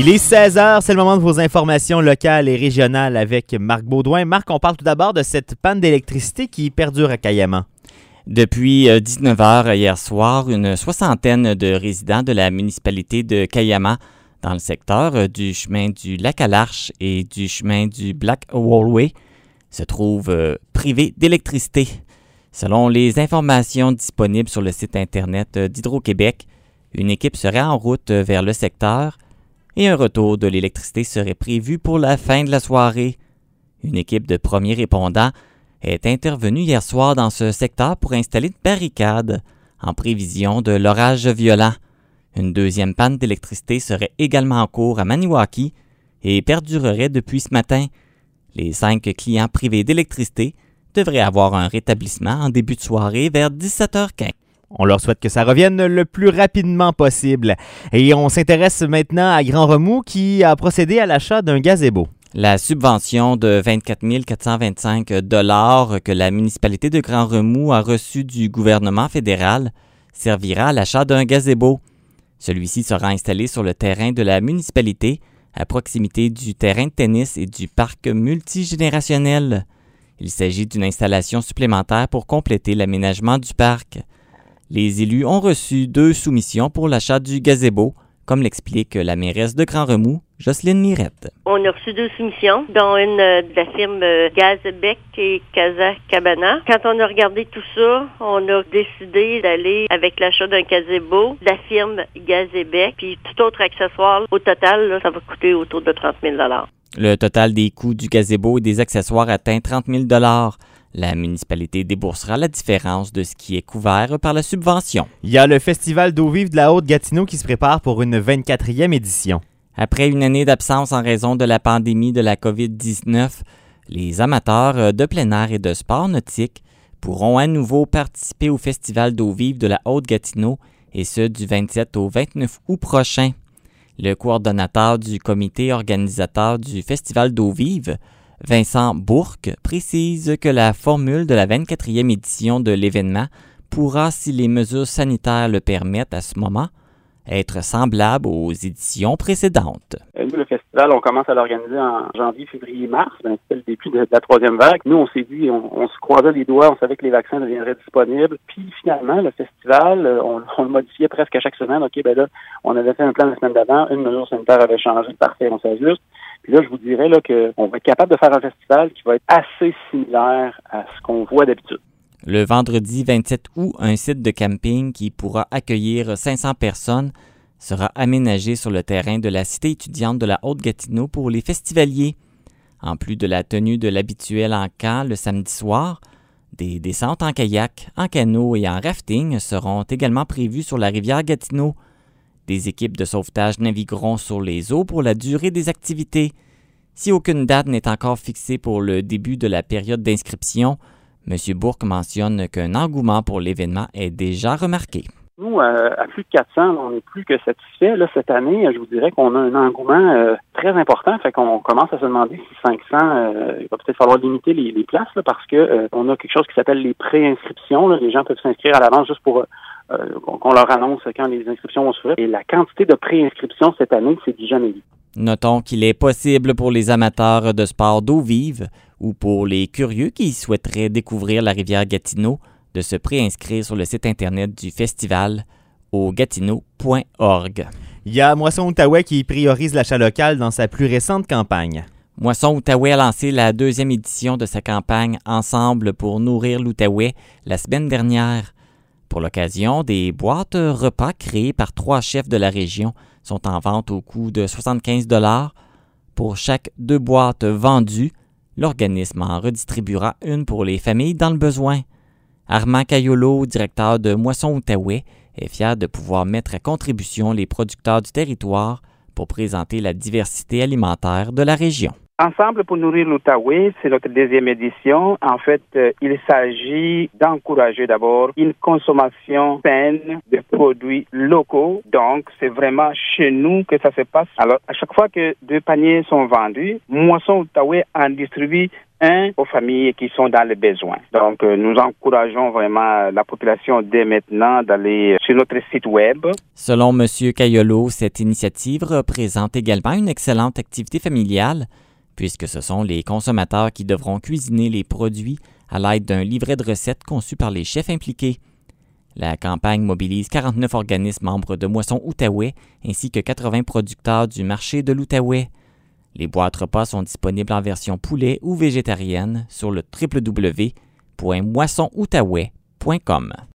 Il est 16h, c'est le moment de vos informations locales et régionales avec Marc Baudouin. Marc, on parle tout d'abord de cette panne d'électricité qui perdure à Cayama. Depuis 19h hier soir, une soixantaine de résidents de la municipalité de Cayama, dans le secteur du chemin du Lac-à-l'Arche et du chemin du Black Wallway, se trouvent privés d'électricité. Selon les informations disponibles sur le site Internet d'Hydro-Québec, une équipe serait en route vers le secteur et un retour de l'électricité serait prévu pour la fin de la soirée. Une équipe de premiers répondants est intervenue hier soir dans ce secteur pour installer une barricade en prévision de l'orage violent. Une deuxième panne d'électricité serait également en cours à Maniwaki et perdurerait depuis ce matin. Les 5 clients privés d'électricité devraient avoir un rétablissement en début de soirée vers 17h15. On leur souhaite que ça revienne le plus rapidement possible. Et on s'intéresse maintenant à Grand Remous qui a procédé à l'achat d'un gazebo. La subvention de 24 425 $ que la municipalité de Grand Remous a reçue du gouvernement fédéral servira à l'achat d'un gazebo. Celui-ci sera installé sur le terrain de la municipalité, à proximité du terrain de tennis et du parc multigénérationnel. Il s'agit d'une installation supplémentaire pour compléter l'aménagement du parc. Les élus ont reçu 2 soumissions pour l'achat du gazebo, comme l'explique la mairesse de Grand Remous, Jocelyne Mirette. On a reçu 2 soumissions, dont une de la firme Gazbec et Casa Cabana. Quand on a regardé tout ça, on a décidé d'aller avec l'achat d'un gazebo de la firme Gazbec, puis tout autre accessoire. Au total, là, ça va coûter autour de 30 000 $. Le total des coûts du gazebo et des accessoires atteint 30 000 $. La municipalité déboursera la différence de ce qui est couvert par la subvention. Il y a le Festival d'eau vive de la Haute-Gatineau qui se prépare pour une 24e édition. Après une année d'absence en raison de la pandémie de la COVID-19, les amateurs de plein air et de sport nautique pourront à nouveau participer au Festival d'eau vive de la Haute-Gatineau, et ce du 27 au 29 août prochain. Le coordonnateur du comité organisateur du Festival d'eau vive, Vincent Bourque, précise que la formule de la 24e édition de l'événement pourra, si les mesures sanitaires le permettent à ce moment, être semblable aux éditions précédentes. Nous, le festival, on commence à l'organiser en janvier, février, mars. C'était le début de la 3e vague. Nous, on s'est dit, on se croisait les doigts, on savait que les vaccins deviendraient disponibles. Puis finalement, le festival, on le modifiait presque à chaque semaine. OK, ben là, on avait fait un plan la semaine d'avant, une mesure sanitaire avait changé, parfait, on s'ajuste. Puis là, je vous dirais là qu'on va être capable de faire un festival qui va être assez similaire à ce qu'on voit d'habitude. Le vendredi 27 août, un site de camping qui pourra accueillir 500 personnes sera aménagé sur le terrain de la cité étudiante de la Haute-Gatineau pour les festivaliers. En plus de la tenue de l'habituel encamp le samedi soir, des descentes en kayak, en canot et en rafting seront également prévues sur la rivière Gatineau. Des équipes de sauvetage navigueront sur les eaux pour la durée des activités. Si aucune date n'est encore fixée pour le début de la période d'inscription, M. Bourque mentionne qu'un engouement pour l'événement est déjà remarqué. Nous, à plus de 400, on n'est plus que satisfait. Là, cette année, je vous dirais qu'on a un engouement très important. Fait qu'on commence à se demander si 500, il va peut-être falloir limiter les places là, parce que on a quelque chose qui s'appelle les pré-inscriptions. Là. Les gens peuvent s'inscrire à l'avance juste pour qu'on leur annonce quand les inscriptions vont se faire. Et la quantité de pré-inscriptions cette année, c'est du jamais vu. Notons qu'il est possible pour les amateurs de sport d'eau vive ou pour les curieux qui souhaiteraient découvrir la rivière Gatineau de se préinscrire sur le site Internet du festival au gatineau.org. Il y a Moisson Outaouais qui priorise l'achat local dans sa plus récente campagne. Moisson Outaouais a lancé la 2e édition de sa campagne « Ensemble pour nourrir l'Outaouais » la semaine dernière. Pour l'occasion, des boîtes repas créées par 3 chefs de la région sont en vente au coût de 75 $. Pour chaque 2 boîtes vendues, l'organisme en redistribuera une pour les familles dans le besoin. Armand Cayolo, directeur de Moisson Outaouais, est fier de pouvoir mettre à contribution les producteurs du territoire pour présenter la diversité alimentaire de la région. Ensemble pour nourrir l'Outaouais, c'est notre deuxième édition. En fait, il s'agit d'encourager d'abord une consommation saine de produits locaux. Donc, c'est vraiment chez nous que ça se passe. Alors, à chaque fois que 2 paniers sont vendus, Moisson Outaouais en distribue un aux familles qui sont dans le besoin. Donc, nous encourageons vraiment la population dès maintenant d'aller sur notre site web. Selon M. Caiolo, cette initiative représente également une excellente activité familiale, puisque ce sont les consommateurs qui devront cuisiner les produits à l'aide d'un livret de recettes conçu par les chefs impliqués. La campagne mobilise 49 organismes membres de Moisson Outaouais ainsi que 80 producteurs du marché de l'Outaouais. Les boîtes repas sont disponibles en version poulet ou végétarienne sur le www.moissonnoutaouais.com.